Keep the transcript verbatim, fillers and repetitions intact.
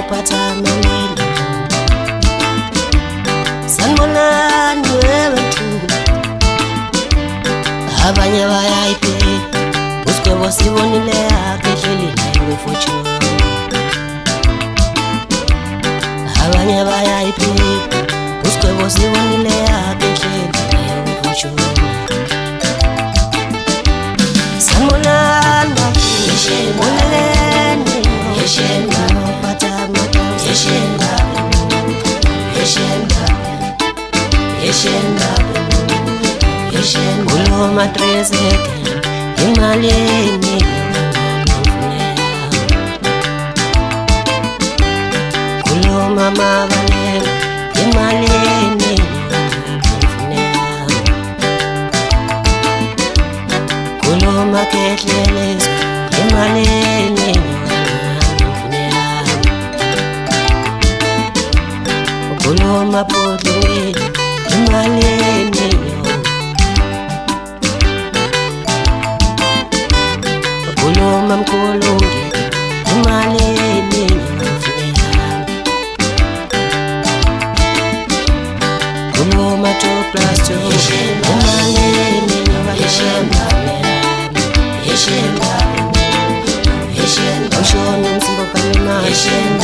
uphatha amameli sanibonani wewe mthula abanye bayayiphi usigwebo sibonile yakhe ehleli naye wefortune abanye bayayiphi usigwebo sibonile yakhe ehleli naye wefortune sanibonani yesheni yesheni uphatha amatosi yesheni yesheni yeshenda yeshenda kulo matrezeke imali eningi kulo mama baleka imali eningi kulo maketleles imali eningi kulo mapodlweni imali eningi kulo mamkhulungi imali eningi kulo matoplasto imali eningi yeshenda yeshenda yeshenda ushona umsimbo kalima yeshenda